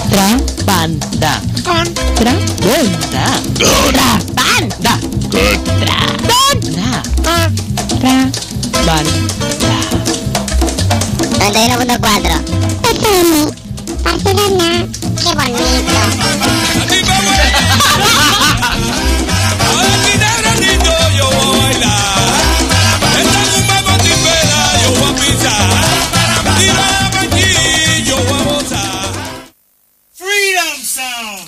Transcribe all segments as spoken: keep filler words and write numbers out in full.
Contrabanda. Contrabanda. Contrabanda. Contrabanda. Contrabanda. noventa y uno punto cuatro. F M. Barcelona. Qué bonito. Ahora aquí negranito yo voy a bailar. Esta rumba motivera yo voy a pisar. Tira aquí yo voy a gozar. Freedom Sound.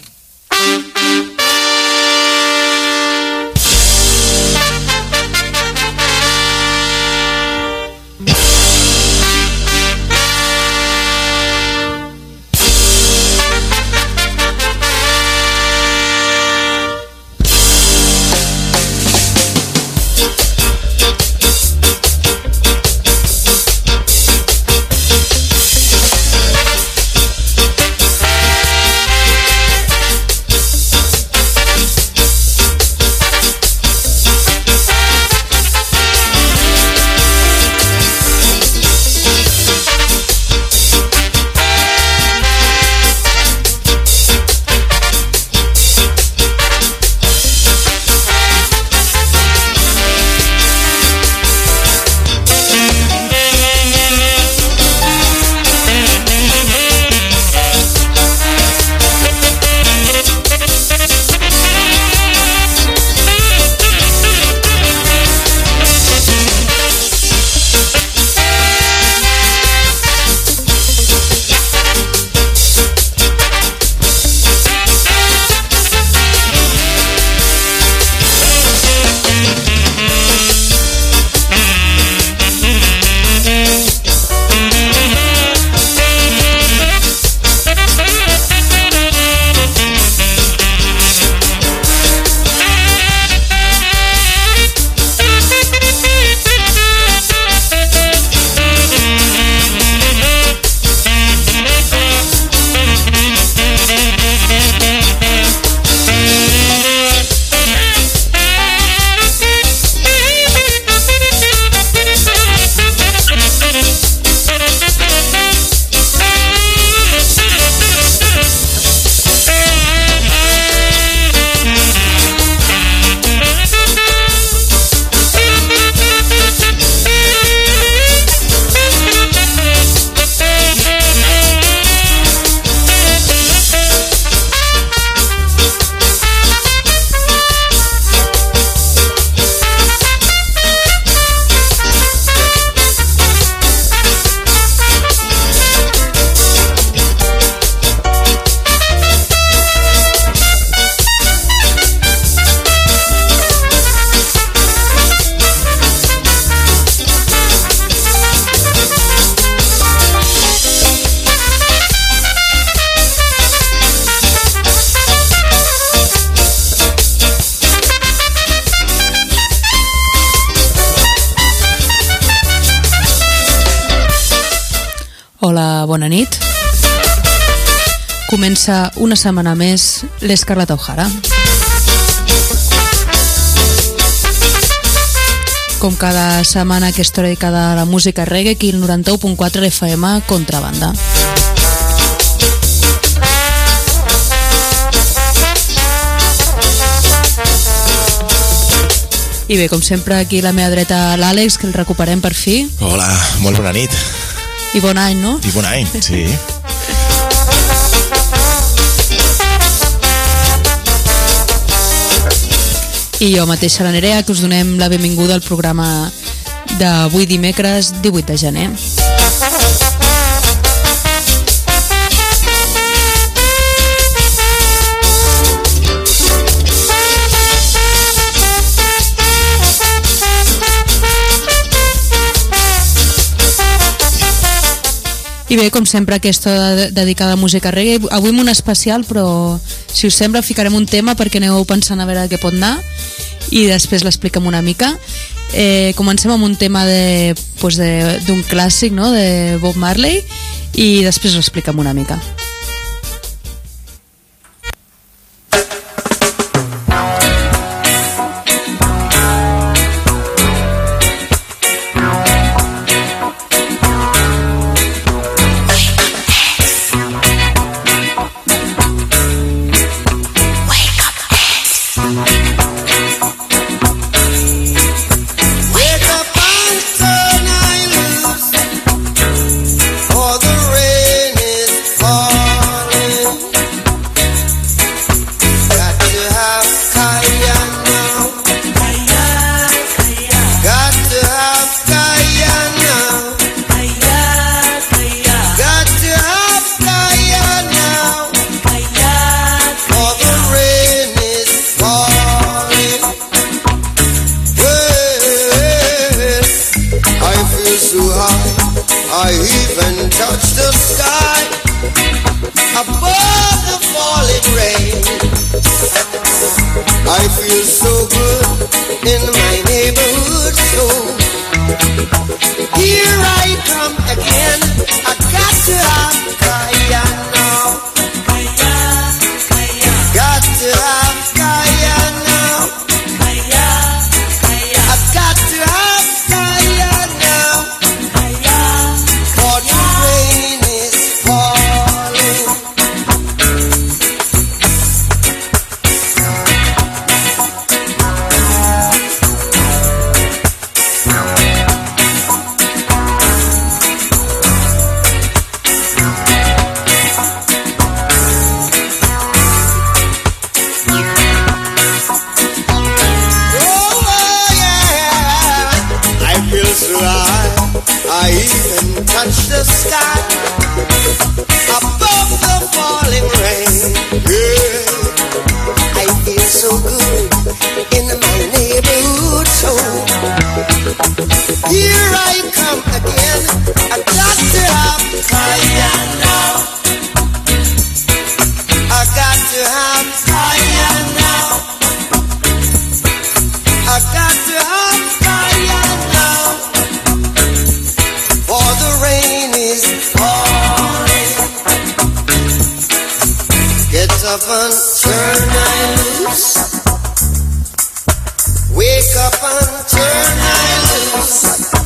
Hola, bona nit. Comença una setmana més l'Escarlata O'Hara. Com cada setmana, aquesta hora dedicada a la música reggae, aquí el noranta-u punt quatre F M Contrabanda. I bé, com sempre, aquí a la meva dreta l'Àlex, que el recuperem per fi. Hola, molt bona nit. I bon any, no? I bon any, sí. I jo mateixa, la Nerea, que us donem la benvinguda al programa d'avui dimecres divuit de gener. I bé, com sempre, aquesta dedicada a música reggae. Avui amb un especial, però si us sembla ficarem un tema perquè aneu pensant a veure què pot anar i després l'expliquem una mica. Eh, comencem amb un tema de, pues de, d'un clàssic, no?, de Bob Marley, i després l'expliquem una mica. touch the sky above the falling rain. I feel so good in my neighborhood, so here I come again. I got to have Kaya now. Got to have Kaya now. I got to have Kaya now. For the rain is falling. I even touch the sky above the falling rain. Yeah, I feel so good in my neighborhood, so here I come again. I got to have Kaya now. I got to have Kaya now. I got to have Kaya now. For the rain is falling. Get up and turn I loose. Wake up and turn I loose.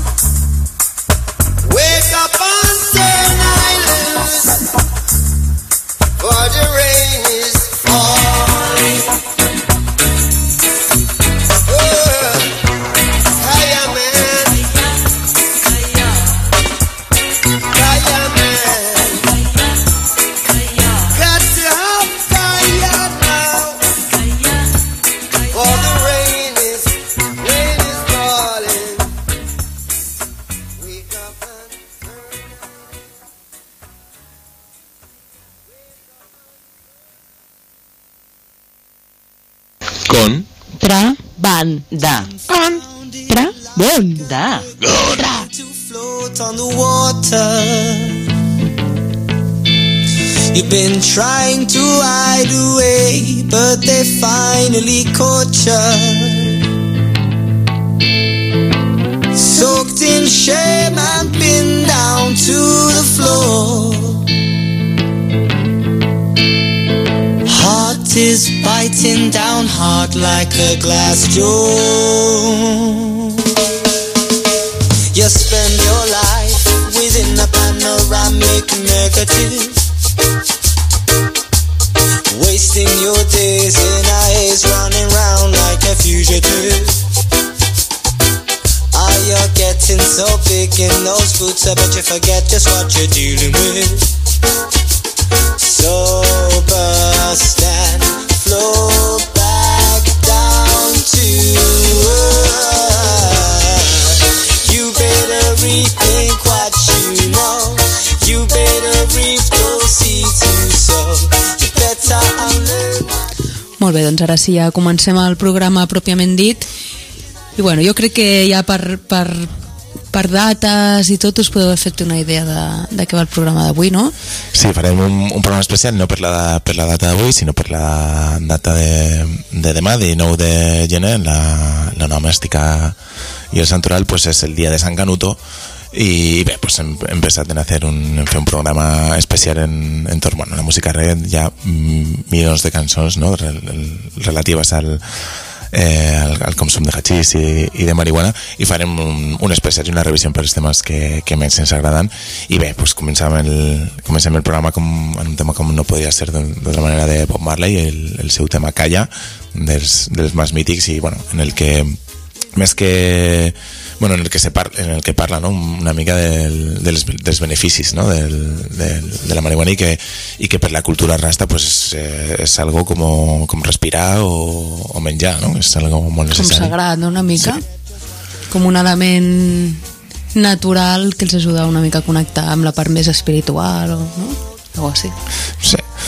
Wake up and turn I loose. For the rain is falling. Oh, Kaya man. Kaya man, got to have Kaya now. For the rain is, rain is falling. Wake up and turn. Con Tra, ban, da. Con, tra, bon, da. To float on the water. You've been trying to hide away, but they finally caught you. Soaked in shame and pinned down to the floor. Heart is biting down hard like a glass door. You spend your life within a panoramic negative, wasting your days in a haze, running round like a fugitive. Are you getting so big in those boots? I bet you forget just what you're dealing with. Sober, stand, flow back down to earth. You better rethink what you know. You better reap those seeds you sow. You better unlearn. Molt bé, doncs ara sí ja comencem el programa pròpiament dit. I bueno, jo crec que ja per, per, per dates i tot us podeu haver fet una idea de, de què va el programa d'avui, no? Sí, farem un, un programa especial no per la, per la data d'avui, sinó per la data de, de demà, dinou de gener, la, la nomàstica i el santoral, pues és el dia de Sant Canuto. I bé, pues hem, hem pensat en fer un, en fer un programa especial en, en torno a la música reggae. Hi ha milions de cançons, no?, relatives al Eh, al, al consum de hachís i, i de marihuana, i farem un, un especial i una revisió per els temes que, que més ens agraden. I bé, pues comencem el, comencem el programa com, en un tema com no podria ser de, de la manera de Bob Marley, el, el seu tema Calla, dels, dels més mítics, i bueno, en el que més que bueno, en el que se parla, en el que parla, no?, una mica del, dels, dels beneficis, no?, del, del, de la marihuana, i que, i que per la cultura rasta pues és, eh, és algo com, com respirar o, o menjar, no?, és algo molt necessari. Com sagrat, no?, una mica. Sí. Com un element natural que els ajuda una mica a connectar amb la part més espiritual o, no?, algo així. Sí.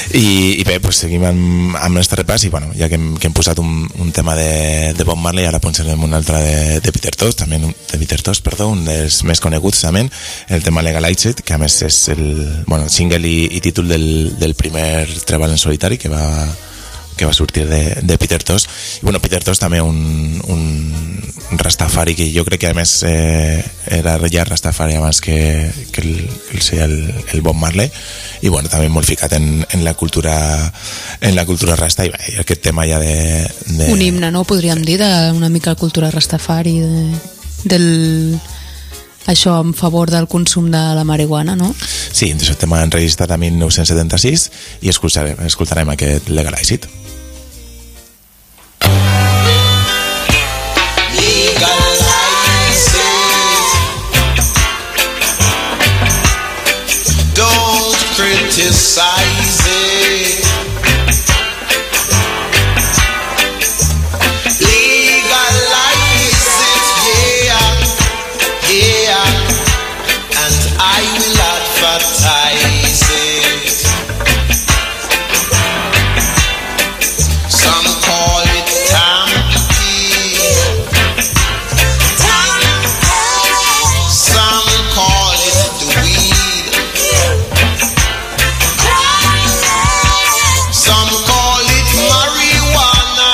I, i bé, pues seguim amb, amb este repàs i bueno, ja que hem, que hem posat un, un tema de, de Bob Marley, ara posarem un altre de, de Peter Tosh, també un, de Peter Tosh, perdó, un dels més coneguts també, el tema Legalize It, que a més és el bueno, single i, i títol del, del primer treball en solitari que va que va sortir de, de Peter Tosh. I bueno, Peter Tosh també un, un Rastafari que jo crec que a més eh, era ja Rastafari abans que, que el, el, el, el Bob Marley, i bueno, també molt ficat en, en la cultura en la cultura rasta, i, i aquest tema ja de, de... Un himne, no? Podríem dir, d'una mica la cultura Rastafari, de, del... això en favor del consum de la marihuana, no? Sí, és un tema enregistrat a dinou setanta-sis i escoltarem, escoltarem aquest Legalize It. Legalize it. Don't criticize it. Legalize it, yeah, yeah, and I will advertise it. Some call it tampy, some call it the weed, some call it marijuana,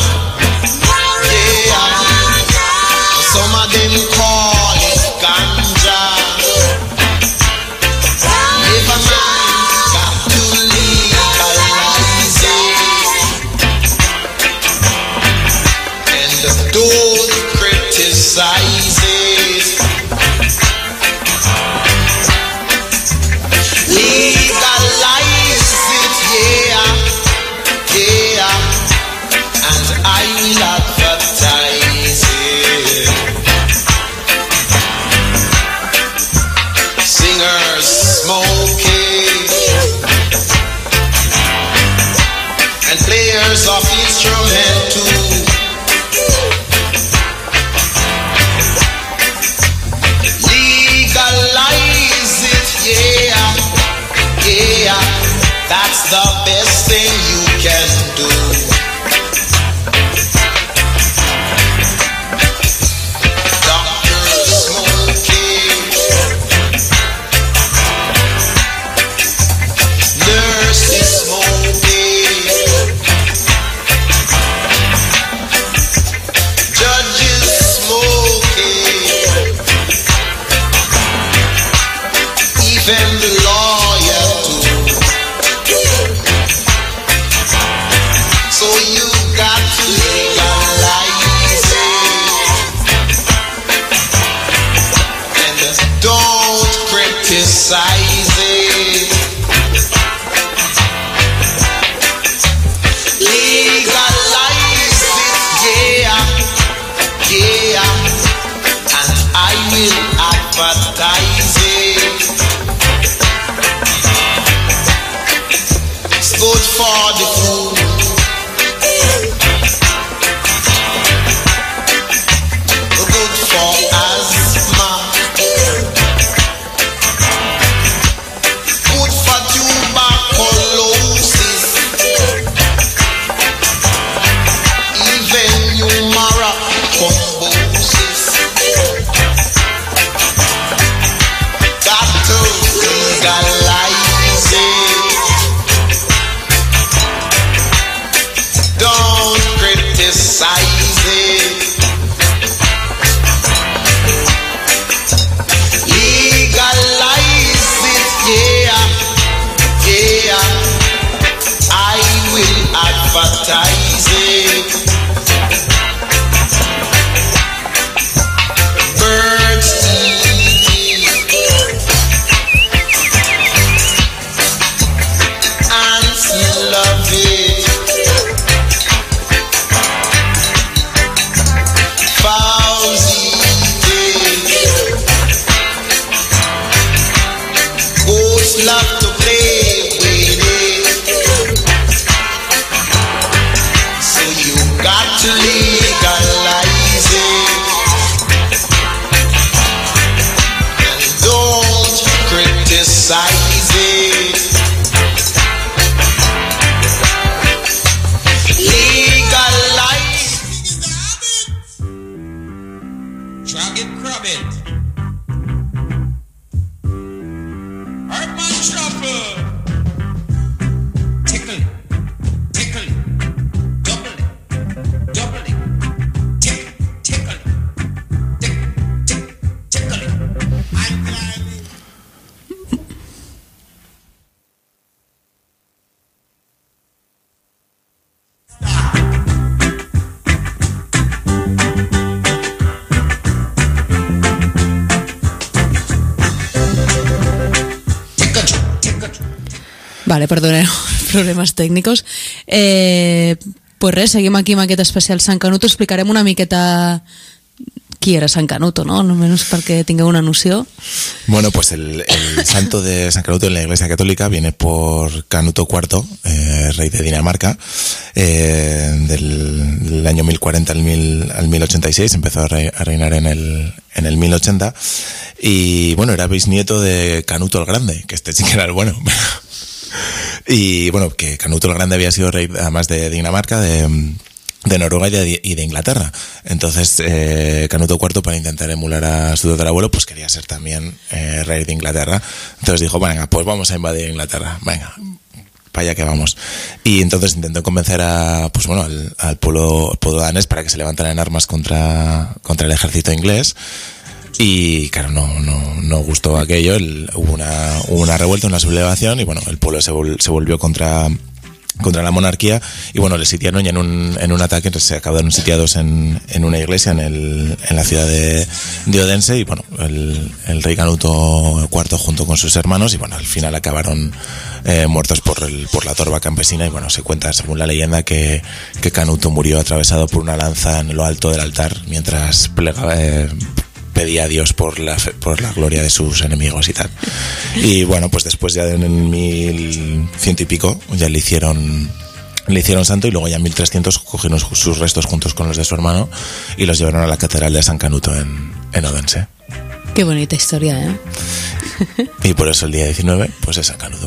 yeah, some of them call it ganja. Never mind, got to legalize it, and don't criticize it. Legalize it, yeah, yeah, and I will advertise it. Singers smoking and players of instrument too. Legalize it, yeah, yeah, that's the best thing you can do. Doctors smoking, nurses smoking, judges smoking, even the lawyer too. So you got to legalize it, and don't criticize it. Legalize it, yeah, yeah, and I will advertise it. It's good for the food, good for asthma, good for tuberculosis, even humora combosis. Got to legalize it, don't criticize it. Legalize it, yeah, yeah, I will advertise it. Birds eat it, ants love it, fowls eat it, goats love to play with it. So you got to legalize it, and don't criticize it. Vale, perdoneu, problemes tècnics. Eh, pues res, seguim aquí amb aquest especial Sant Canuto. Explicarem una miqueta qui era Sant Canuto, ¿no? Almenys perquè tingueu una noció. Bueno, pues el, el santo de San Canuto en la Iglesia Católica viene por Canuto cuarto, eh, rey de Dinamarca, eh, del, del año mil cuarenta al, mil, al mil ochenta y seis, empezó a, re, a reinar en el, en el mil ochenta, y bueno, era bisnieto de Canuto el Grande, que este sí que era el bueno. Y bueno, que Canuto el Grande había sido rey además de Dinamarca, de... de Noruega y de, y de Inglaterra. Entonces eh, Canuto cuarto, para intentar emular a su tatarabuelo, pues quería ser también eh, rey de Inglaterra. Entonces dijo, venga, pues vamos a invadir Inglaterra, venga, para allá que vamos. Y entonces intentó convencer a, pues bueno, al, al pueblo, al pueblo danés para que se levantaran en armas contra, contra el ejército inglés. Y claro, no, no, no gustó aquello. El, hubo una, hubo una revuelta, una sublevación, y bueno, el pueblo se, vol, se volvió contra contra la monarquía, y bueno, le sitiaron, y en un, en un ataque se acabaron sitiados en, en una iglesia en, el, en la ciudad de, de Odense, y bueno, el, el rey Canuto cuarto junto con sus hermanos, y bueno, al final acabaron eh, muertos por, el, por la torba campesina. Y bueno, se cuenta, según la leyenda, que, que Canuto murió atravesado por una lanza en lo alto del altar mientras plegaba, eh, pedía a Dios por la, por la gloria de sus enemigos y tal. Y bueno, pues después ya en el mil ciento y pico ya le hicieron le hicieron santo, y luego ya en mil trescientos cogieron sus restos juntos con los de su hermano y los llevaron a la catedral de San Canuto en, en Odense. Qué bonita historia, ¿eh? Y por eso el día diecinueve pues es San Canuto.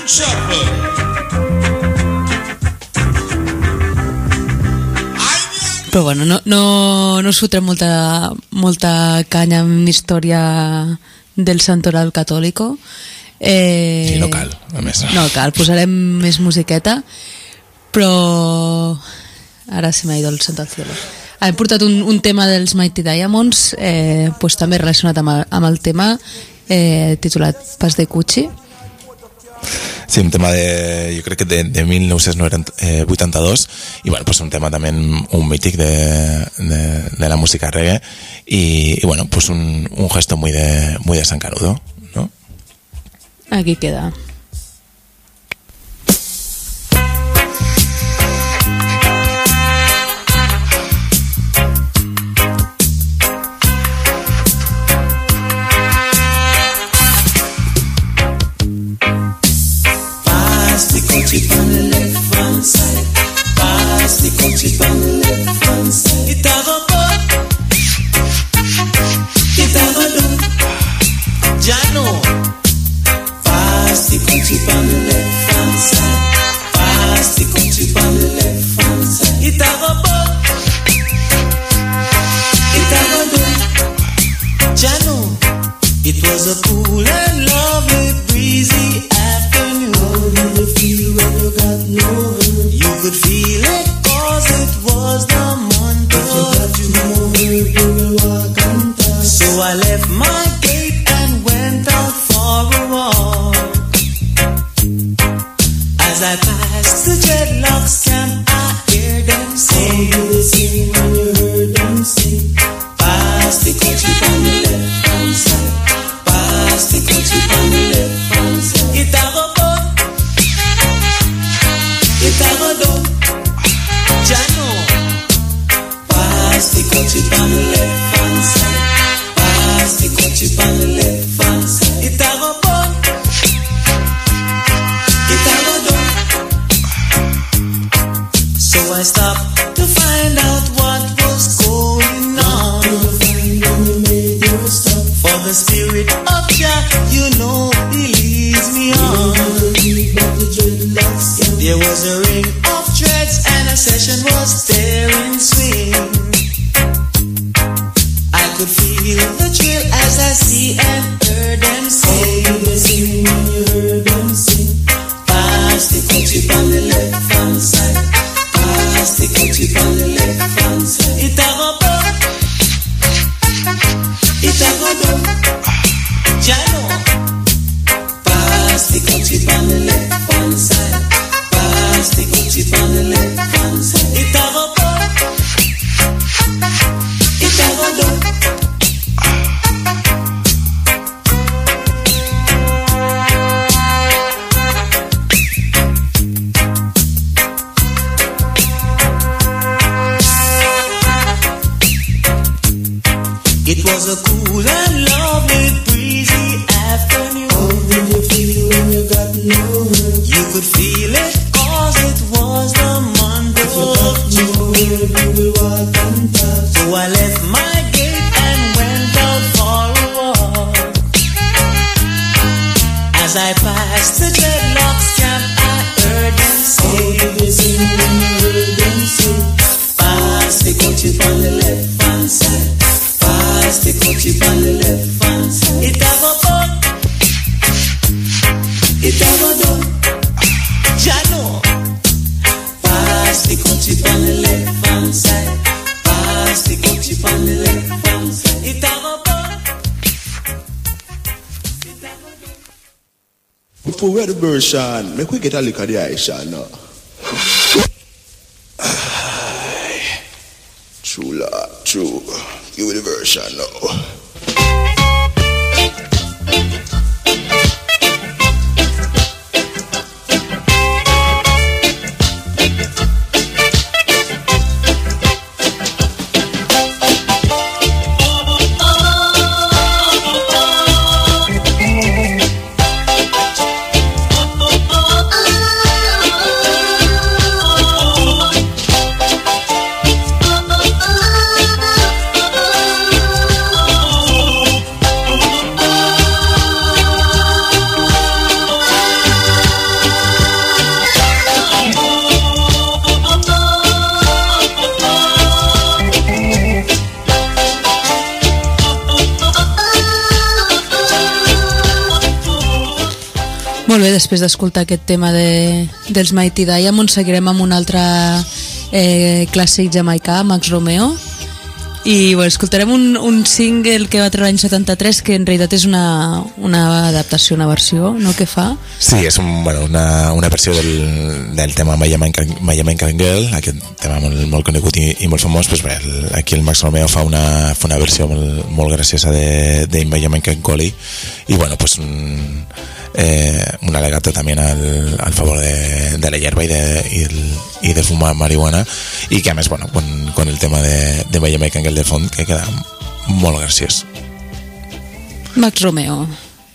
Però bueno, no, no, no us fotrem molta, molta canya amb història del santoral catòlico. Eh, sí, no cal, a més. No cal, posarem més musiqueta, però ara se m'ha ido el santo al cielo. Hem portat un, un tema dels Mighty Diamonds, eh, pues també relacionat amb el, amb el tema, eh, titulat Pas de Cuchi. Sí, un tema de, yo creo que de, de mil novecientos ochenta y dos, y bueno, pues un tema también un mític de, de, de la música reggae, y, y bueno, pues un, un gesto muy de, muy de San Canuto, ¿no? Aquí queda. Chip on the left hand side, pass the chip on the left hand side. It have a butt, it have a do, Jano. Pass the chip on the left hand side, pass the chip on the left hand side. It have a butt, it have a do, Jano. It was a cool and lovely breezy afternoon. How did you feel when you got low? You could feel it cause it was the month of June. So I left my gate and went out for a walk. As I passed the dreadlocks camp, I hear them sing. How did you sing when you heard them sing? Pass the country on the left hand side, pass the country on the left hand side. It have a boat, it have a dog, Jano. Pass the country on the left hand side, pass the country on the left hand side. It have a boat, it have a dog. So I stopped to find out what was going on. For the spirit of Jah, you know, he leads me on. There was a ring of dreads and a session was there in swing. I could feel the thrill as I see and heard them sing. Oh, you sing when you heard them sing. Pass the country on the left hand side, pass the country on the left hand side. It have a boat, it have a dog, Jano. Pass the country on the left hand side, pass the country on the left hand side. It have a boat, it have a dog. was a cool and lovely breezy afternoon. How did you feel when you got no word? You could feel it cause it was the month of June. You will walk and talk. So I left my gate and went out for a walk. As I passed the dreadlocks camp, I heard them say, how did you sing when you heard them say, pass the coachie on the left hand side, pass the coachie on the left hand side. It have a bun, it have a done, Jano. Pass the coachie on the left hand side, pass the coachie on the left hand side. It have a bun, it have a done. Before we have the version, make we get a look at the Aisha now. True, Lord, true. Give me the version now. Molt bé, després d'escoltar aquest tema de, dels Mighty Diamonds, seguirem amb un altre eh, clàssic jamaicà, Max Romeo, i bueno, escoltarem un, un single que va treure l'any setanta-tres, que en realitat és una, una adaptació, una versió, no?, que fa. Sí, és un, bueno, una, una versió del, del tema My Jamaican, My Jamaican Girl, aquest tema molt, molt conegut i, i molt famós. Pues bé, el, aquí el Max Romeo fa una, fa una versió molt, molt graciosa de, de My Jamaican Collie, i bueno, pues un, eh, un alegato también al, al favor de, de la hierba y de, y, el, y de fumar marihuana, y que a més, bueno, con, con el tema de, de My Jamaican Girl de font, que queda molt graciós. Max Romeo.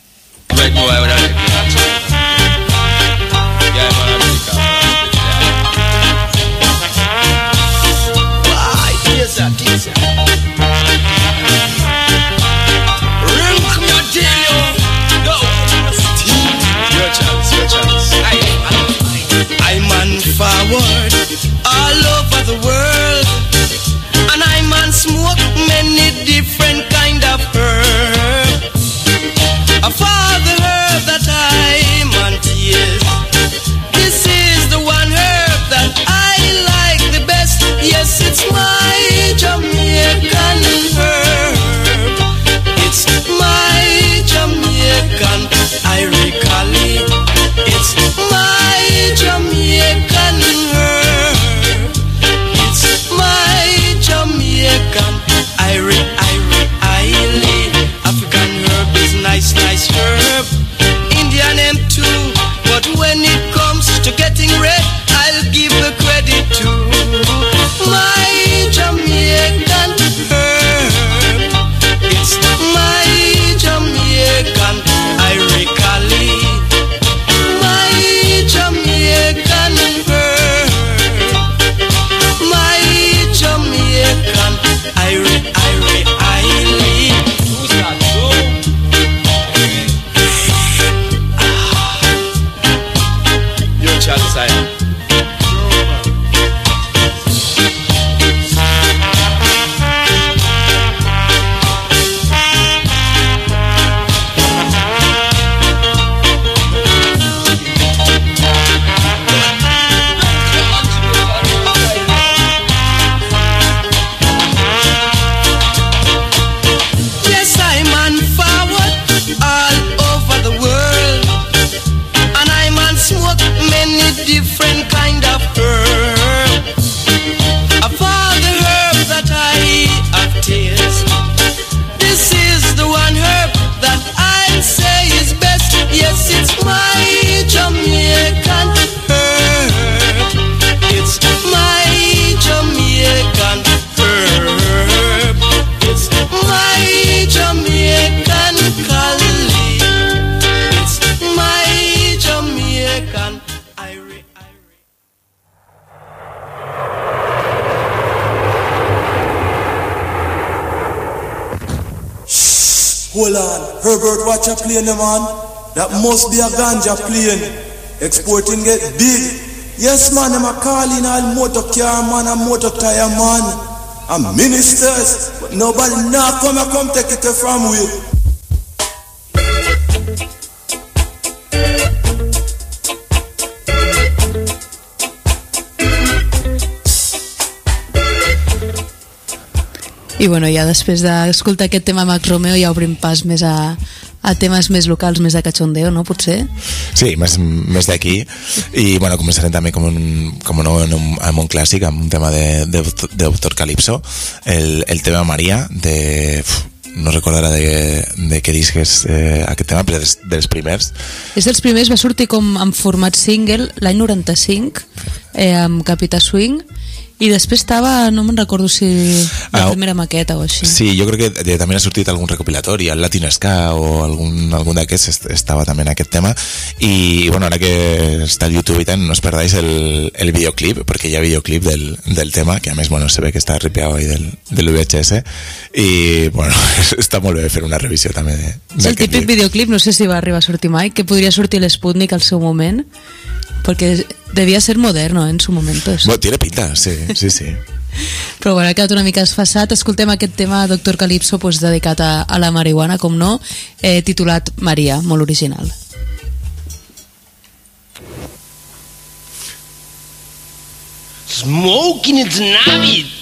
I'm on forward all over the world, and I'm on smoke many different kind of herb. A father herb that I Herbert, watch a plane, man. That must be a ganja plane. Exporting get big. Yes, man, I'm a calling all motor car, man, and motor tire, man. And ministers, but nobody now come and come take it from we. I bueno, ja després d'escoltar aquest tema Max Romeo ja obrim pas més a, a temes més locals, més de cachondeo, no? Potser? Sí, més, més d'aquí. I bueno, començarem també com un, com un, un, amb un clàssic, amb un tema de, de, de Doctor Calypso, el, el tema Maria, de... Uf, no recordarà de, de què disc és eh, aquest tema, però dels, dels primers. És dels primers, va sortir com en format single l'any noranta-cinc, eh, amb Capità Swing, i després estava, no me'n recordo si la ah, primera maqueta o així. Sí, jo crec que de, també ha sortit algun recopilatori, el Latin Ska o algun, algun d'aquests estava també en aquest tema. I bueno, ara que està al YouTube i tant, no us perdáis el, el videoclip, perquè hi ha videoclip del, del tema, que a més bueno, se ve que està ripiado ahí del, del V H S, i bueno, està molt bé fer una revisió també de, és el típic videoclip, no sé si va arribar a sortir mai, que podria sortir l'Sputnik al seu moment, perquè devia ser moderno en su momento. Bueno, tiene pinta, sí, sí, sí. Però bueno, ha quedat una mica esfassat. Escoltem aquest tema Doctor Calypso, pues, dedicat a, a la marihuana, com no, eh, titulat Maria, molt original. Smoking it's an habit.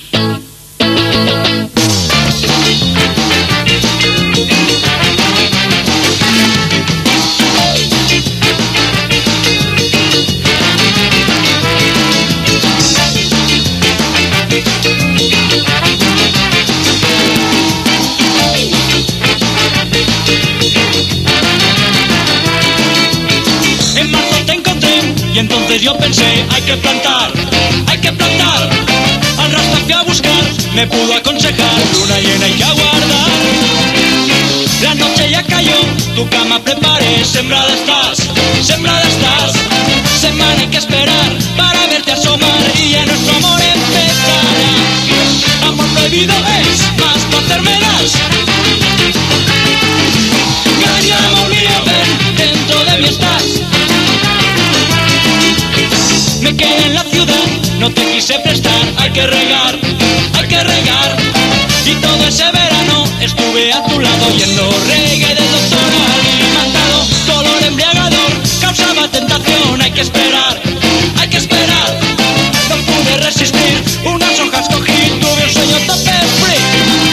En marzo te encontré y entonces yo pensé, hay que plantar, hay que plantar. Al rastro fui a buscar, me pudo aconsejar, luna llena hay que aguardar. La noche ya cayó, tu cama preparé, sembrada estás, sembrada estás. Semana hay que esperar para verte asomar y ya nuestro amor empezará. Amor prohibido es, más placer me das. Calla, amor mío, ven, dentro de mí estás. Me quedé en la ciudad, no te quise prestar, hay que regar, hay que regar. Y todo ese verano estuve a tu lado oyendo reggae del doctor alimentado. Color embriagador, causaba tentación, hay que esperar, hay que esperar. No pude resistir, unas hojas cogí, tuve un sueño tope free.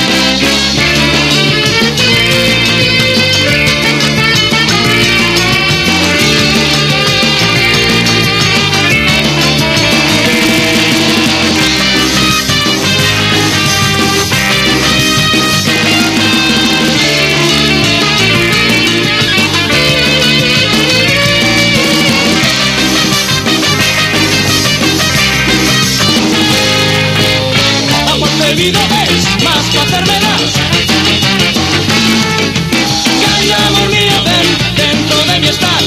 Prohibido es, más placer me das. Calla, amor mío, ven, dentro de mí estás.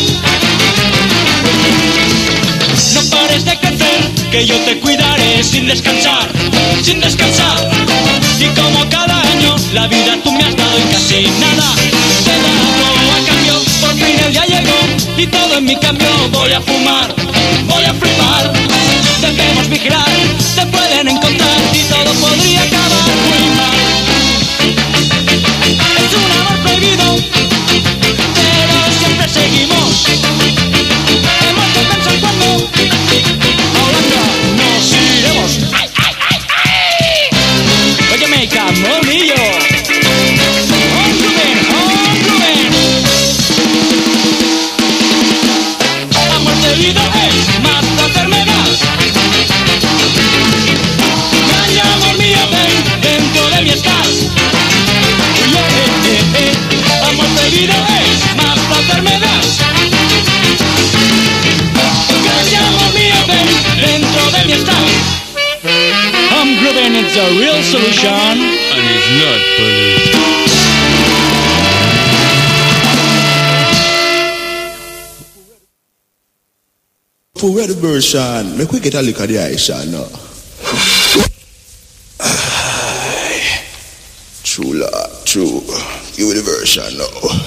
No pares de crecer, que yo te cuidaré sin descansar, sin descansar. Y como cada año, la vida tú me has dado y casi nada te he dado a cambio. Por fin el día llegó y todo en mi cambio. Voy a fumar, voy a flipar. Debemos vigilar, te pueden encontrar y todo podría acabar muy mal. Es un amor prohibido, pero siempre seguimos. Hemos de pensar cuando a Holanda nos iremos. ¡Ay, ay, ay, ay! Óyeme, Camolillo. Home Cluben, Home Cluben. Amor prohibido es, más placer me das. Calla, amor mío, ven, dentro de mí estás. Yeah, eh, eh, eh. Amor prohibido es, más placer me das. Calla, amor mío, ven, dentro de mí estás. I'm Cluben, it's a real solution, and it's not pollution. For red version, make we get a look at the Aisha now. True, Lord, true. Give me the version now.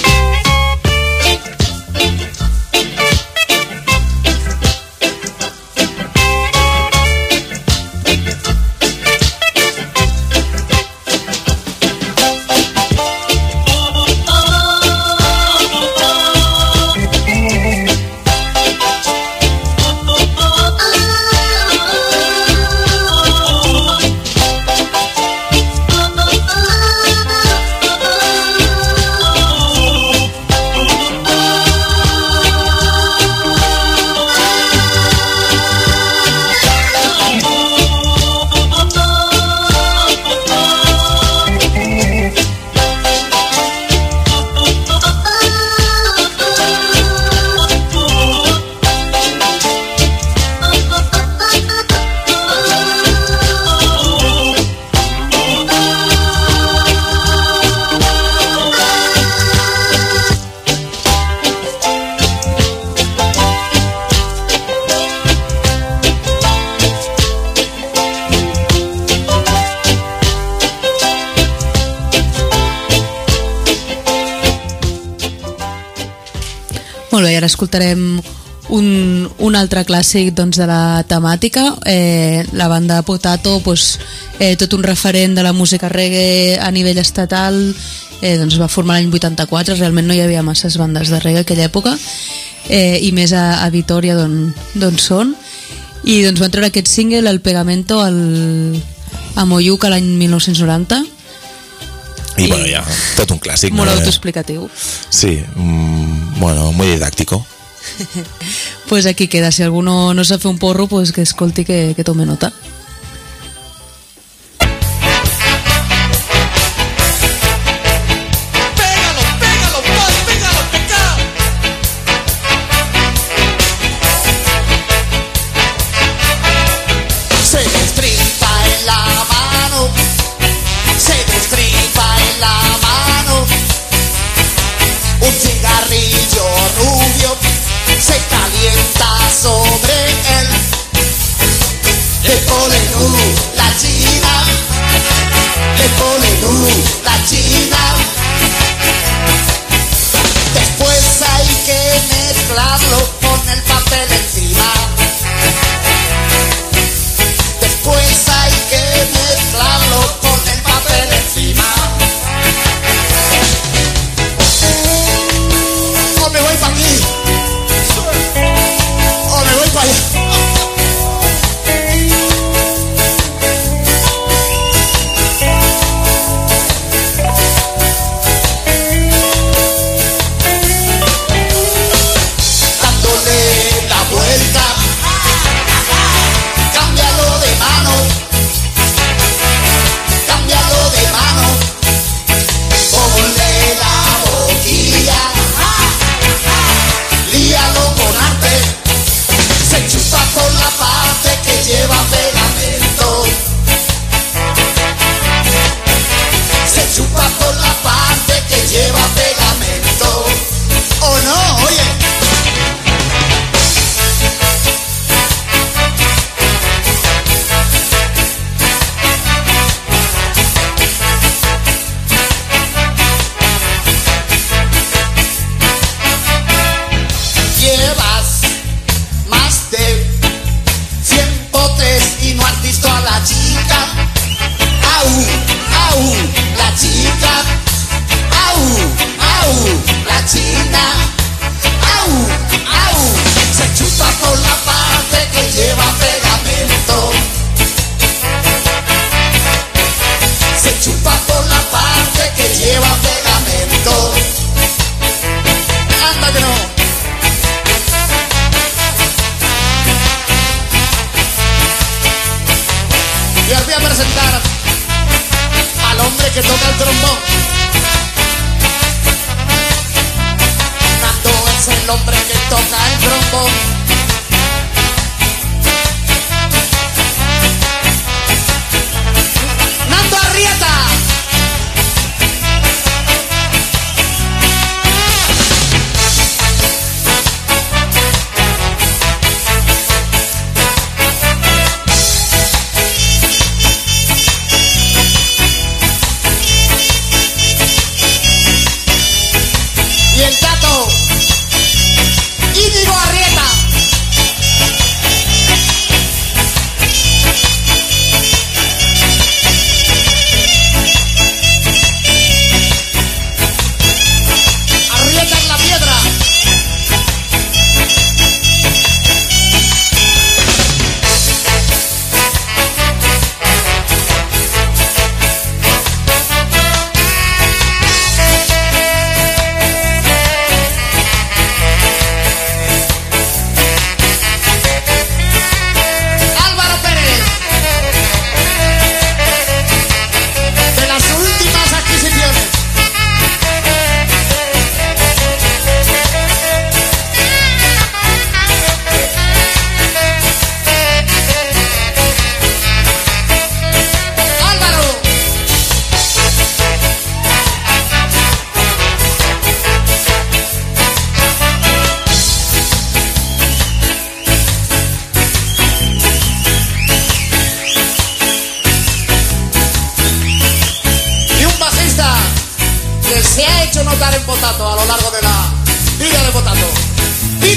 Molt bé, ara escoltarem un, un altre clàssic doncs, de la temàtica. Eh, la banda Potato, doncs, eh, tot un referent de la música reggae a nivell estatal, eh, doncs, va formar l'any vuitanta-quatre. Realment no hi havia masses bandes de reggae a aquella època, eh, i més a, a Vitoria, d'on són. I doncs, van treure aquest single, El Pegamento, al, a Moyuca l'any mil nou-cents noranta. Y, y bueno, ya, todo un clásico. Muy ¿no? autoexplicativo. Sí, mmm, bueno, muy didáctico. Pues aquí queda, si alguno no sabe un porro, pues que escolti, que, que tome nota.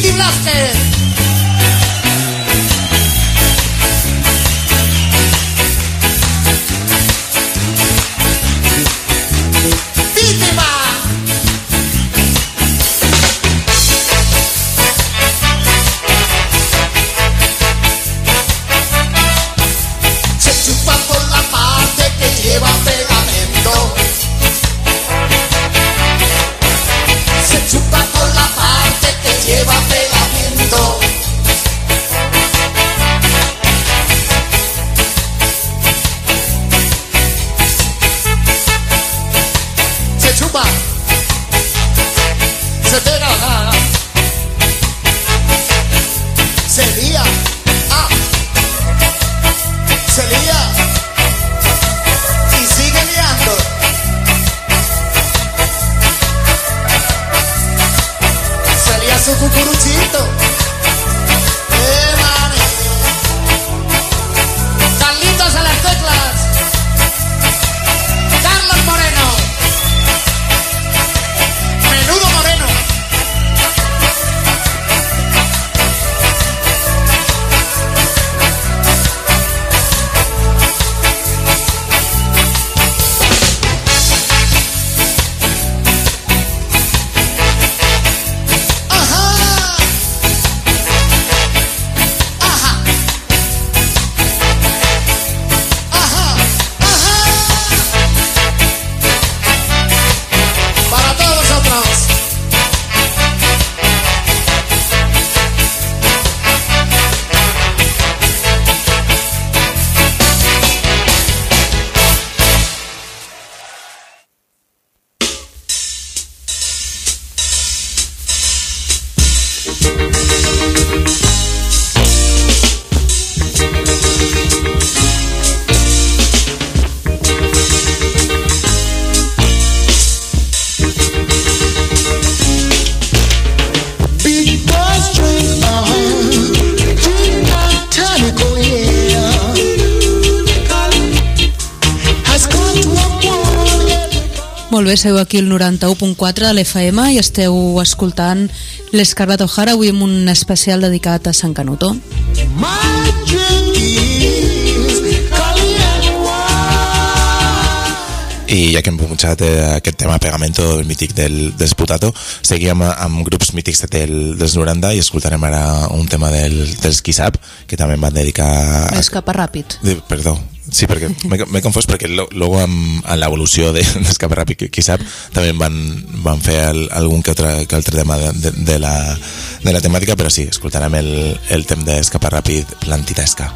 Ricky Blasquez. Molt bé, seu aquí el noranta-u punt quatre de l'F M i esteu escoltant l'Scarlett O'Hara avui amb un especial dedicat a Sant Canuto. I ja que hem punxat eh, aquest tema Pegamento, el mític del, del Sputato, seguíem amb grups mítics del, dels noranta i escoltarem ara un tema del, dels Kiss Up, que també em van dedicar... Escapa ràpid. De, perdó, sí, perquè m'he confós perquè luego amb, amb l'evolució d'Escapa de, ràpid Kiss Up també van, van fer el, algun que altre, que altre tema de, de, de, la, de la temàtica, però sí, escoltarem el, el tema d'Escapa ràpid, l'antitesca.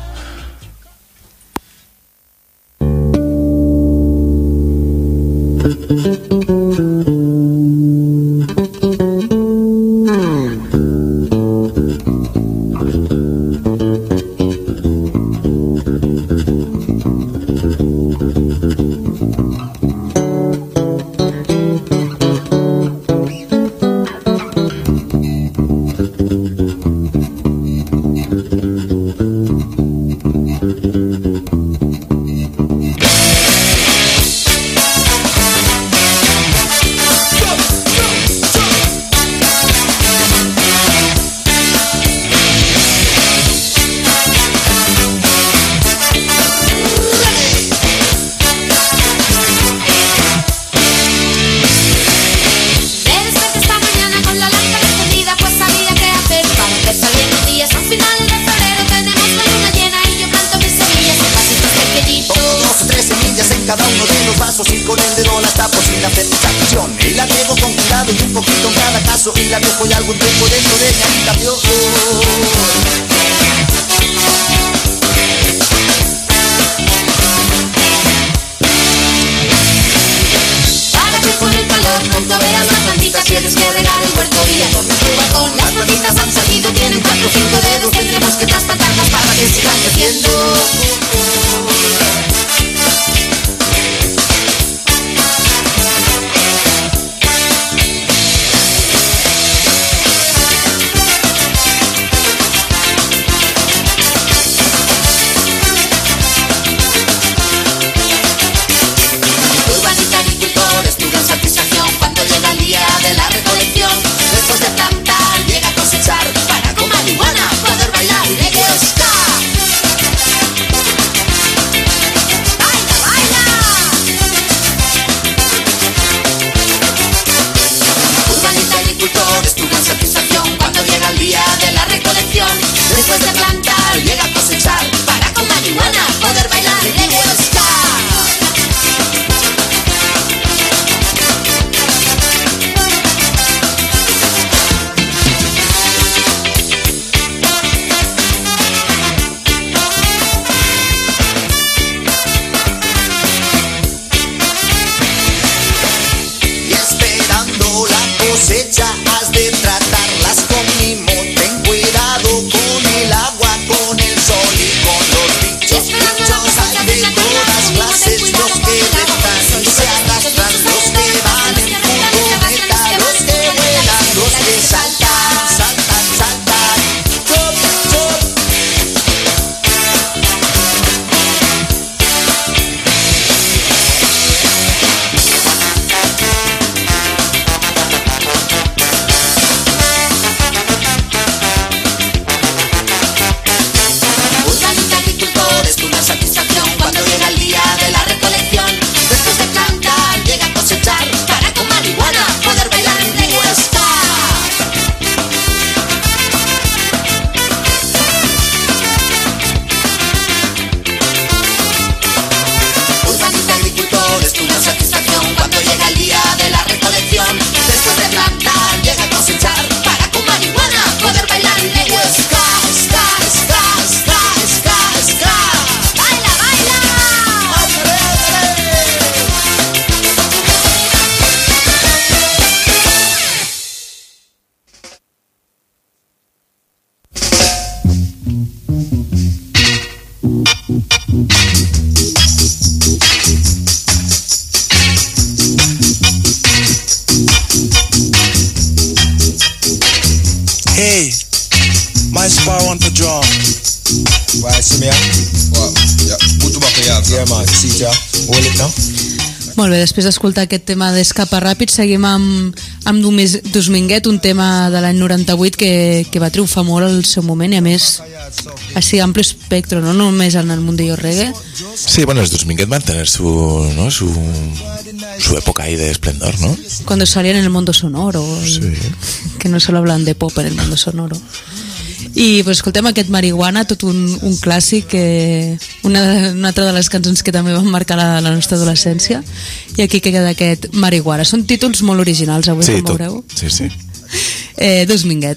Hey, my spar want to draw. Why, see me? Well, yeah, put to back here. Yeah, man, see it, yeah. Hold it now. Molt bé, després d'escoltar aquest tema d'Escapa Ràpid, seguim amb, amb Dominguet, un tema de l'any noranta-vuit que, que va triomfar molt al seu moment i a més així ampli espectro, no només en el mundillo reggae. Sí, bueno, los Dominguet van tener su, ¿no? su, su época ahí de esplendor, ¿no? Cuando salían en el mundo sonoro, sí. Que no solo hablan de pop en el mundo sonoro. I pues, escoltem aquest Marihuana, tot un, un clàssic, que, una, una altra de les cançons que també van marcar la, la nostra adolescència, i aquí queda aquest Marihuana. Són títols molt originals avui, sí, com veureu. Sí, sí. Eh, Dominguet.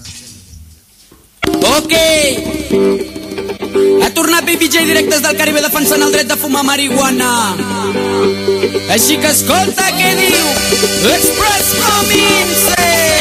Ok, ha tornat Baby J directes del Caribe defensant el dret de fumar marihuana. Així que escolta què diu Express Province.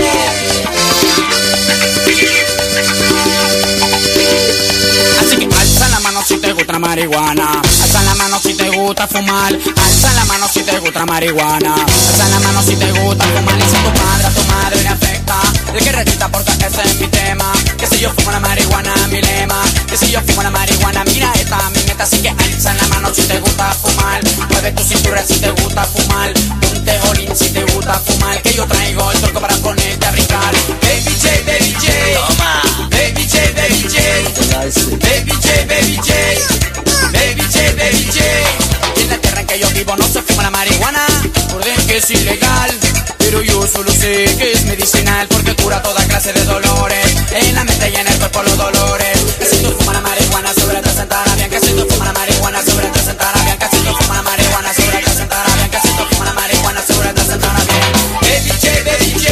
Así que alza la mano si te gusta marihuana, alza la mano si te gusta fumar, alza la mano si te gusta marihuana, alza la mano si te gusta fumar. Y si tu padre a tu madre le afecta el que recita porque ese es mi tema, que si yo fumo la marihuana mi lema, que si yo fumo la marihuana mira esta mi meta. Así que alza la mano si te gusta fumar, mueve tu cintura si te gusta fumar, ponte olín si te gusta fumar, que yo traigo el truco para ponerte a brincar. Baby J, Baby J, toma. Baby J, Baby J, Baby J, Baby J, Baby J, Baby J. En la tierra en que yo vivo no se fuma la marihuana, orden que es ilegal, pero yo solo sé que es medicinal porque cura toda clase de dolores, en la mente y en el cuerpo los dolores. Que si tú fumas la marihuana sobre te sentará bien, que si tú fumas la marihuana sobre te sentará bien, que si tú fumas la marihuana sobre te sentará bien, que si tú fumas la marihuana sobre te sentará bien. Baby J, Baby J,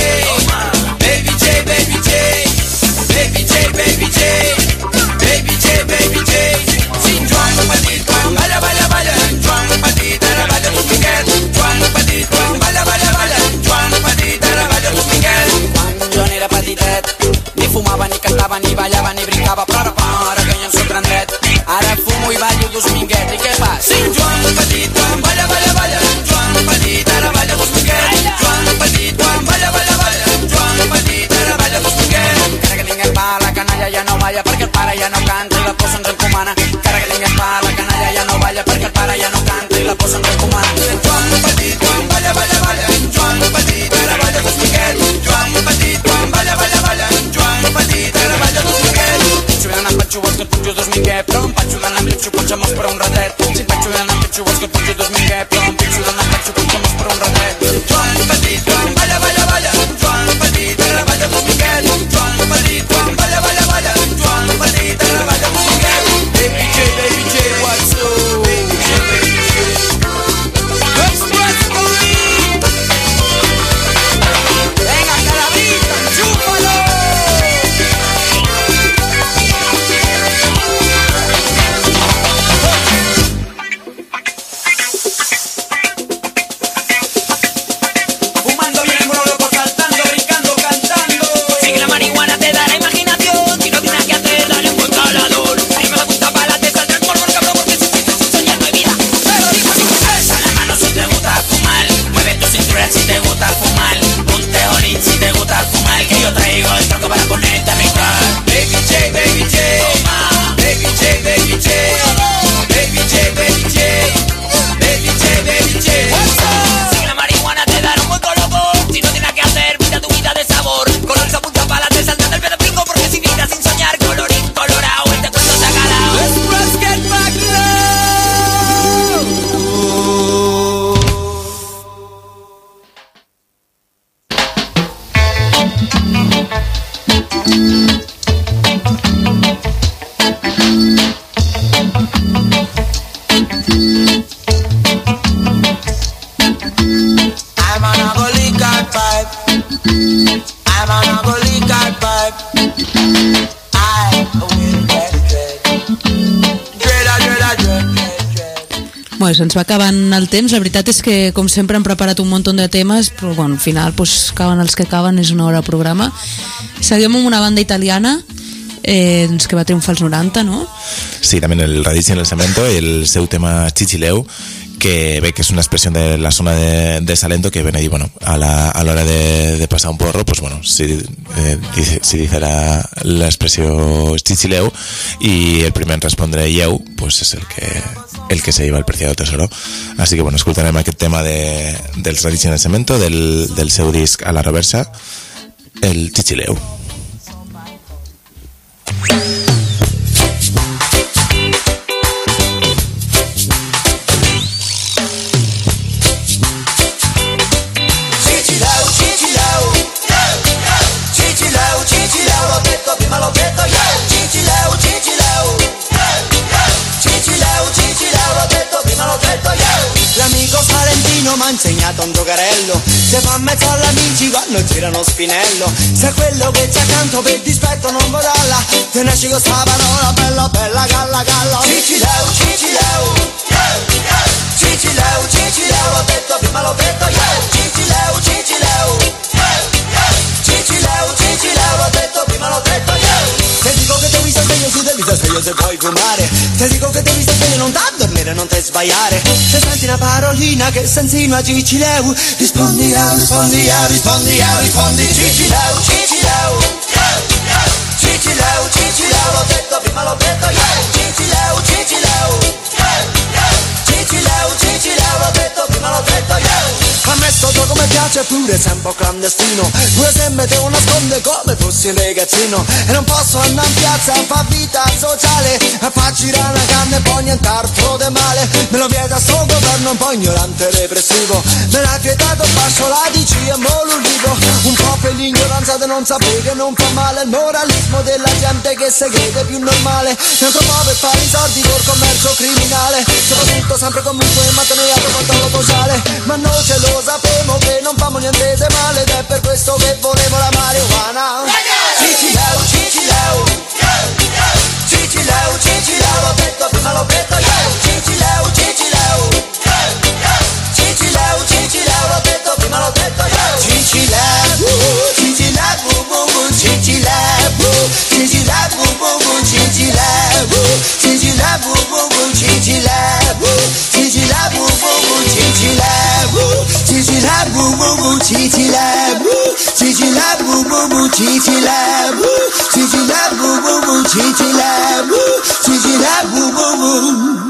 Baby J, Baby J, Baby J, Baby J, Baby J, Baby J. Sin Juan Patito, vaya, vaya, vaya, Juan Patito, vaya tu Miguel, Juan Patito, vaya, vaya, vaya, Juan Patito, vaya tu Miguel. Quan jo n'era petitet, ni fumava, ni cantava, ni ballava, ni brincava, però ara que ja en soc grandet, ara fumo i ballo Dominguet. I què fa? Sin Juan Patito, vaya, vaya, vaya, Juan Patito, vaya tu Miguel, Juan Patito, vaya, vaya, vaya, Juan Patito, vaya tu Miguel. Encara que tinguem pa, la canalla ja no balla perquè el pare ja no canta i la posa ens encomana. Encara que tinguem pa, la canalla ja no balla perquè el pare ja no canta i la posa ens encomana. Juan Patito, vaya, vaya, vaya, Juan Patito, vaya tu Miguel, Juan Patito, vaya, vaya, vaya, Juan Patito, vaya tu Miguel. Xudant amb patxo vols que et pujo Dominguet, però em patxudant amb l'ipxo punxamos per un ratet. Si patxudant amb l'ipxo vols que et pujo Dominguet, però em patxudant amb l'ipxo punxamos per un ratet. Juan Patito, vaya, vaya, vaya, Juan Patito, vaya tu Miguel, Juan Patito, vaya, vaya, vaya, Juan Patito, vaya tu Miguel. Baby J, Baby J, what's up? Baby J, Baby J. Express Police. Venga, carabita, chúpalo. Fumando bien, bro, loco, saltando, brincando, cantando. Sigue la marihuana, te da la imaginación. Si no tienes que hacer, dale un controlador. A mí me gusta para te saldrá el polvo, cabrón, porque si quieres sin soñar no hay vida. Pero digo, si te alza la mano si te gusta fumar, mueve tu cintura si te gusta fumar, ponte olín si te gusta fumar, que yo traigo el truco para ponerte a brincar. Baby J, Baby J, Baby J, Baby J, Baby J, Baby J, Baby J, Baby J. Sigue la marihuana, te dará un buen loco. Si no tienes que hacer, vida tu vida de sabor. Color se apunta para te salta del pedo pico, porque si vida sin soñar, colorín colorado, este cuento se ha calado. Let's get back I'm on a gully card pipe. I'm on a gully card pipe. I will get dread. Dread, dread, dread, dread. Bueno, se'ns va acabant el temps. La veritat és que, com sempre, hem preparat un munt de temes, però bueno, al final pues, acaben els que acaben, és una hora de programa. Seguim amb una banda italiana eh, doncs que va triomfar als noranta, no? Sí, también el Radici en el Cemento, el seu tema Chichileu, que ve que es una expresión de la zona de, de Salento, que ven ahí, bueno, a la, a la hora de, de pasar un porro, pues bueno, si, eh, dice, si dice la, la expresión chichileu, y el primer en respondre yeu, pues es el que el que se lleva el preciado tesoro. Así que bueno, escoltarem aquest tema de, dels Radis en el Cemento, del, del seu disc A la Reversa, el chichileu. L'amico salentino m'ha insegnato un giocarello, se fa mezzo all'amici quando girano spinello, se quello che c'è accanto per dispetto non vuoi dalla, te ne esci con sta parola bella bella galla galla. Cicileu, cicileu, cicileu, cicileu, l'ho detto prima l'ho detto io. Cicileu, cicileu, cicileu, cicileu, l'ho detto prima l'ho detto io. Te dico che devi stare sveglio, si devi stare sveglio se puoi fumare. Te dico che devi stare sveglio, non da dormire, non te sbagliare. Se senti una parolina che si insinua Cicileu, rispondi io, rispondi io, rispondi io, rispondi Cicileu, Cicileu, Cicileu, Cicileu, l'ho detto prima l'ho detto io. Cicileu, Cicileu, Cicileu, Cicileu, l'ho detto prima l'ho detto io. A me sto gioco mi piace pure se è un po' clandestino, pure se me devo nascondere come fossi un ragazzino, e non posso andare in piazza a far vita sociale, a far girare una canna e poi nient'altro de male. Me lo vieta sto governo un po' ignorante e repressivo, me l'ha vietato bascio la D C e mo l'ulivo, un po' per l'ignoranza di non sapere che non fa male, il moralismo della gente che se crede più normale, dentro po' per fare i soldi col commercio criminale, soprattutto sempre comunque in mattoneggiato quanto lo sociale, ma noi ce lo sapevo che non famo niente di male, ed è per questo che volevo la marijuana. Cicileu, Cicileu, Cicileu, Cicileu, l'ho detto prima l'ho detto io. Cicileu, Cicileu, Cicileu, Cicileu, l'ho detto prima l'ho detto io. Cicileu, Cicileu, Cicileu, Cicileu, Cicileu, Cicileu, Cicileu, Cicileu, Cicileu, Cicileu, Cicileu, Cicileu, Cicileu, Cicileu, Cicileu, Cicileu.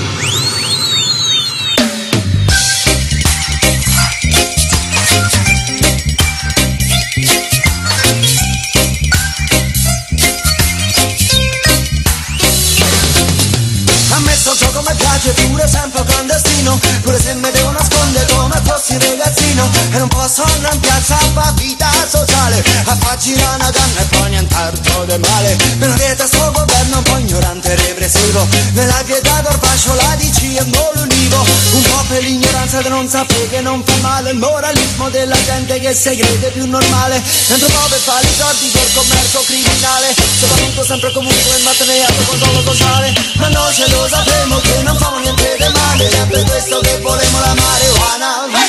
A me sto gioco mi piace pure sempre clandestino, pure se me devo nascondere come fossi ragazzino, e non posso andare in piazza a far vita sociale, a far girare una canna e poi nient'altro de male. Me lo vieta sto governo un po' ignorante e repressivo, me l'ha vietato il fascio la D C e mo l'ulivo, un po' per l'ignoranza di non sapere che non fa male, il moralismo della gente che se crede più normale, dentro po' per fare i soldi col commercio criminale, soprattutto sempre comunque in mattoneggiato con lo sociale, ma noi ce lo sapremo che non famo niente di male, ed è per questo che volemo la marijuana.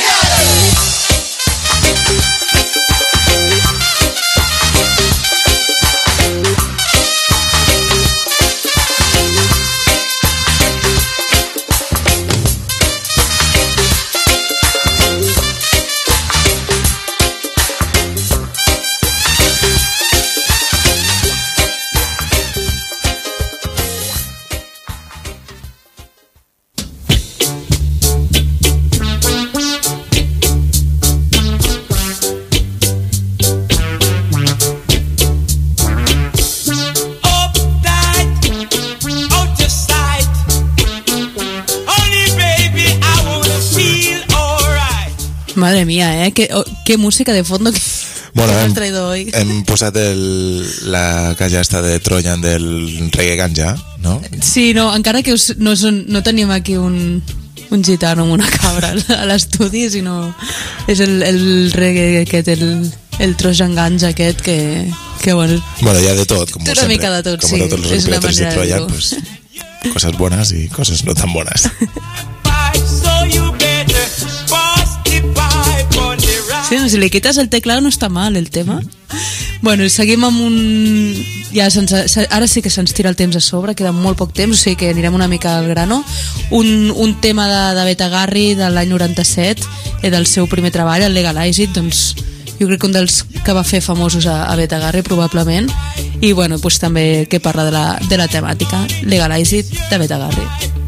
Madre mía, ¿eh? ¿Qué, oh, qué música de fondo que, bueno, que hem, has traído hoy. Hem posat el, la calla esta de Troyan del reggae ganja, no? Sí, no, encara que us, no, son, no tenim aquí un, un gitano amb una cabra a l'estudi, sinó és el, el reggae aquest, el, el Trojan ganja aquest que, que bueno... Bueno, hi ha de tot, com una sempre. mica de tot, com sí. Como todos los És una recopilatorios de manera de Troyan, dir-ho. pues, cosas buenas y cosas no tan buenas. Sí, si li quites el teclado no està mal el tema. Bueno, seguim amb un ja se'ns, ara sí que se'ns tira el temps a sobre, queda molt poc temps, o sigui que anirem una mica al grano. Un, un tema de, de Beta Garry de l'any noranta-set, eh, del seu primer treball, el Legalize It, doncs jo crec que un dels que va fer famosos a, a Beta Garry probablement, i bueno, pues, també que parla de la, de la temàtica. Legalize It de Beta Garry.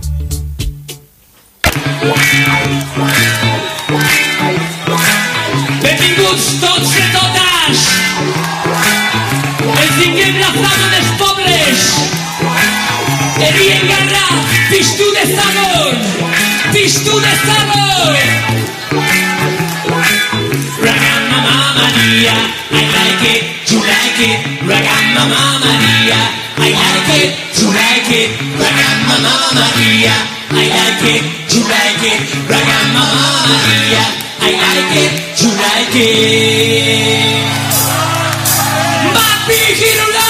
Benvinguts tots i totes, els vinguem la fama dels pobres, erien guerra, pistu de sabor, pistu de sabor. Ragamama Maria, I like it, you like it, Ragamama Maria, I like it, you like it, Ragamama Maria, I like it, you like it, Ragamama Maria, I like it, you like it. Papi Girula.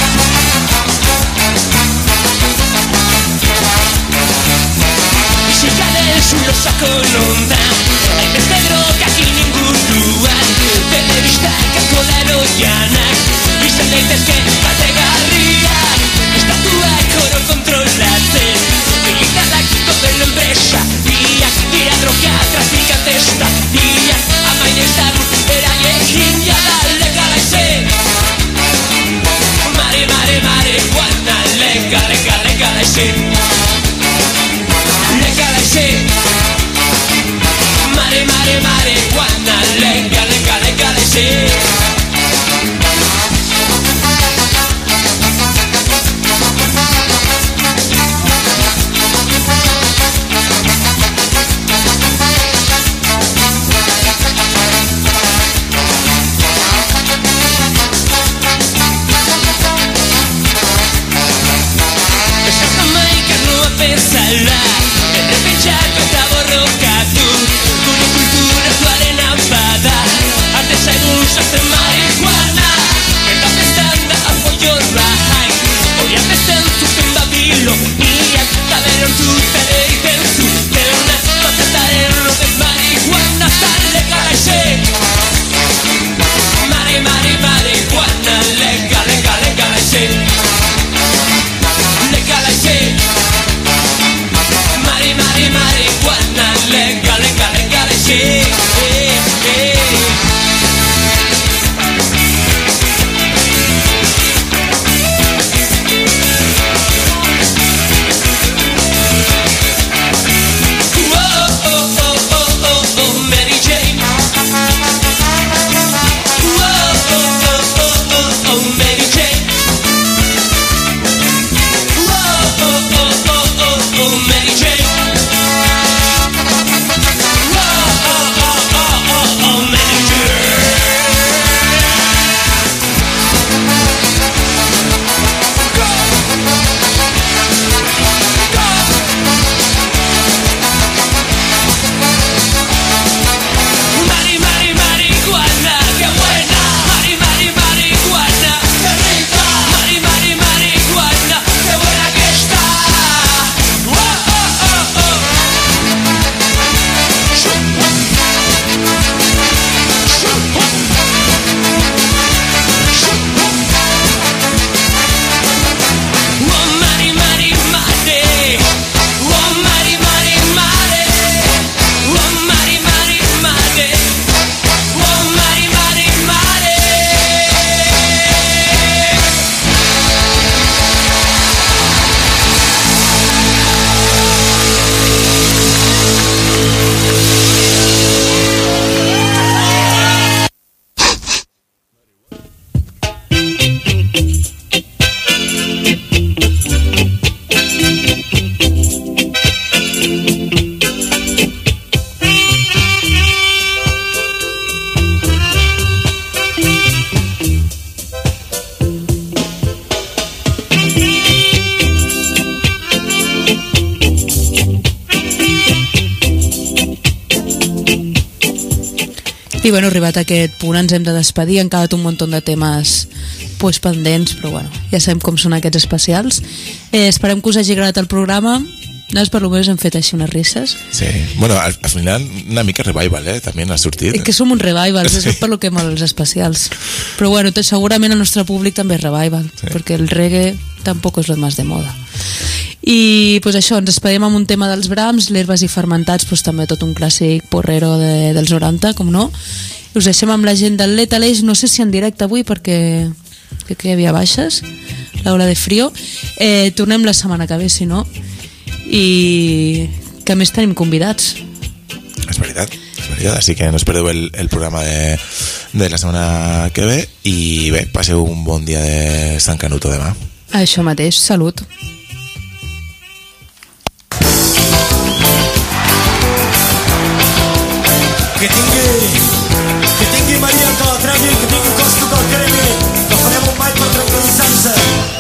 Si cades sullo sacco non dà, hai per Pedro che aquí ningú dua, televista que con la rollana, i satèl·lites que bate garria, estatua e coro controllate, e cada todo en l'empresa, via, teatro que trafica testa, via, a mai d'estar, era llequin, ja dale, galase. Mare, mare, mare, guarda, lega, lega, lega, galase. Lega, galase. Mare, mare, mare, guarda, lega, lega, lega, galase. Pensala, en repechar contra borrocatu, gure kultura duaren ampada, antes egun sartzen marihuana, eta pestan da apoio rahai, hori apestan zuten babilo, niak taberon zutare egiten zutena, bazataren roten marihuana, zale galaize. Mare, mare, marihuana, lega, lega, lega, galaize. Lega, galaize. Mari, mari, marihuana, lega, lega, lega, sí, eh, eh. Whoa, oh, oh, oh, oh, oh, Mary Jane. Whoa, oh, oh, oh, oh, oh, Mary Jane. Whoa, oh, oh, oh, oh, oh, Mary Jane. Mari, mari, marihuana, qué buena. Mari, mari, marihuana, qué rica. Mari, mari, marihuana, qué buena que está. Oh, oh, oh, oh. Oh, mari, mari, mare. Oh, mari, mari, mare. Oh, mari, mari, mare. Oh, mari, mari, mare. I bueno, arribat a aquest punt ens hem de despedir, han quedat un munt de temes pues, pendents, però bueno, ja sabem com són aquests especials. Eh, esperem que us hagi agradat el programa, Nosaltres per lo menos hem fet així unes risses. Sí, bueno, al, al final una mica revival, eh? També ha sortit. Que som un revival, sí. És per lo que hem els especials. Però bueno, segurament el nostre públic també és revival, sí. Perquè el reggae tampoc és lo més de moda. I pues això, ens despedim amb un tema dels Brahms, l'Herbes i Fermentats, pues, també tot un clàssic porrero de, dels noranta, com no. I us deixem amb la gent del Lethal Age, no sé si en directe avui perquè crec que hi havia baixes, l'Aula de Frio. Eh, tornem la setmana que ve, si no, i que a més tenim convidats. És veritat, és veritat, així que no us perdeu el, el programa de, de la setmana que ve i bé, passeu un bon dia de Sant Canuto demà. Això mateix, salut. Que tingui, que tingui Maria que la tregui, que tingui costo que el cregui, que farem un ball per tranquil·litzar-se.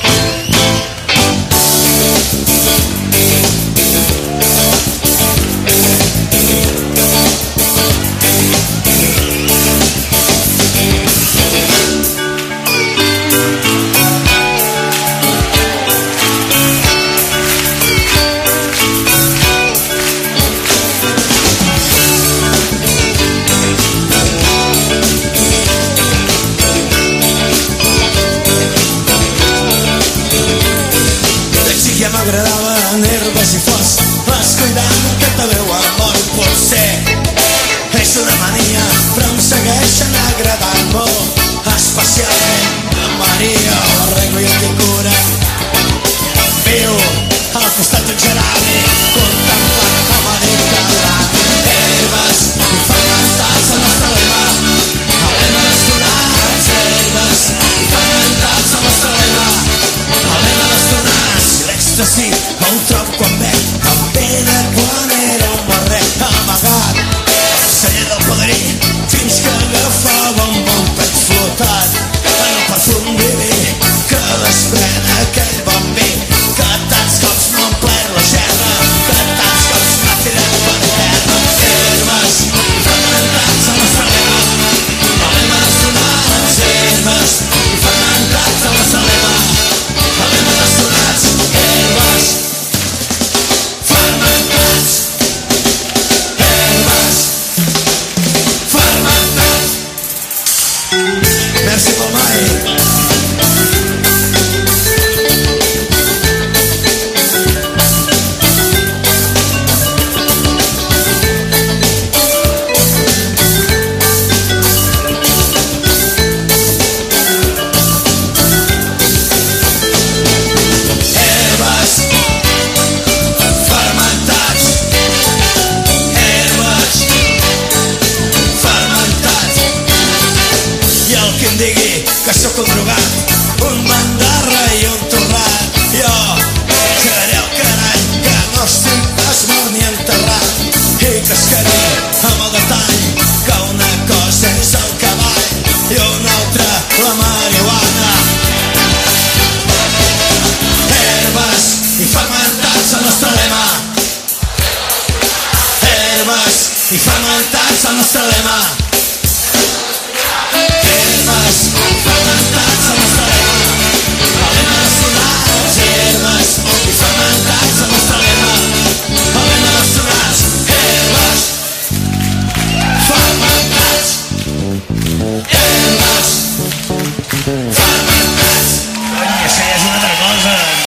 Ja m'agradaven herbes i flors, les cuidant que te veu al món. Potser és una mania, però em segueixen agradant molt, especialment a Maria, la Rego i el Ticura. Viu al costat d'un gerani, contemplant com a Mediterrani. Herbes i fermentats, el nostre lema, el lema d'estonats. Herbes i fermentats, el nostre lema, el lema d'estonats. L'èxtasi el trob quan ve, em pena quan era un barret amagat al celler del padrí, fins que agafava un bon pet flotat en el perfum diví que desprèn aquell bon vi, que tants cops m'ha omplert la gerra, que tants cops m'ha tirat per terra. Herbes i fermentats, el nostre lema, el lema d'estonats. Herbes i fermentats, el nostre lema, el lema d'estonats. Herbes fermentats, herbes fermentats. Merci pel mai. Que sóc un drogat, un bandarra i un torrat. Jo seré el carall que no estic pas mort ni enterrat, i que es quedi amb el detall que una cosa és el cavall i una altra la marihuana. Herbes i fermentats, el nostre lema. Herbes i fermentats, el nostre lema.